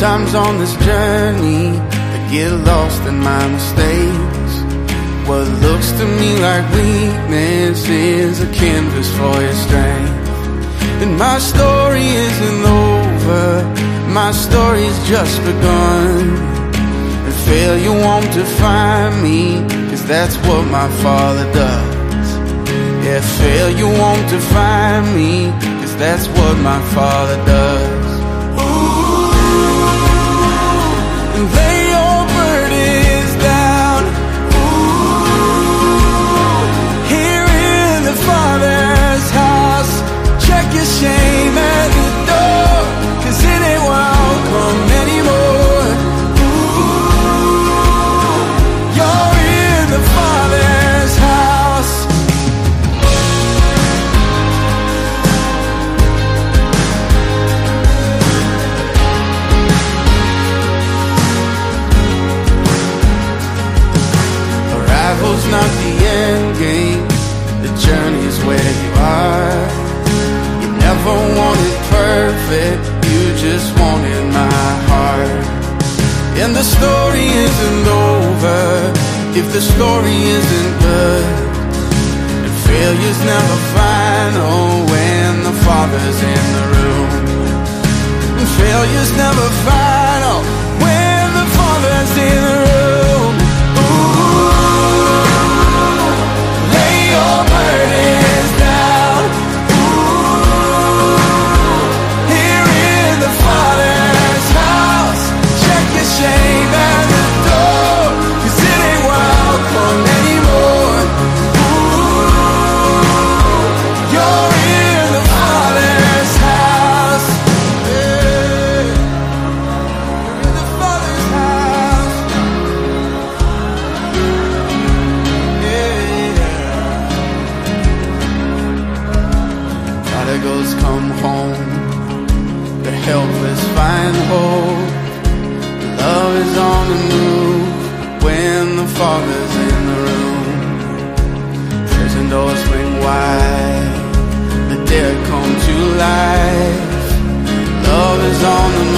Sometimes on this journey I get lost in my mistakes. What looks to me like weakness is a canvas for your strength. And my story isn't over, my story's just begun. And failure won't define me, 'cause that's what my Father does. Yeah, failure won't define me, 'cause that's what my Father does. Lay your burdens down. Ooh, here in the Father's house. Check your shame at the door, 'cause it ain't welcome anymore. Ooh, you're in the Father's house. Arrival's not the end game, the journey's where you are. You never wanted perfect, you just wanted my heart. And the story isn't over if the story isn't good. And failure's never final when the Father's in the room. And failure's never final when the Father's in the room. Your burdens down. Ooh, here in the Father's house. Check your shame at the door, 'cause it ain't welcome anymore. Ooh, you're in the Father's house. Yeah. You're in the Father's house. Prodigals come home, the helpless find hope. Love is on the move when the Father's in the room. Prison doors swing wide, the dead come to life. Love is on the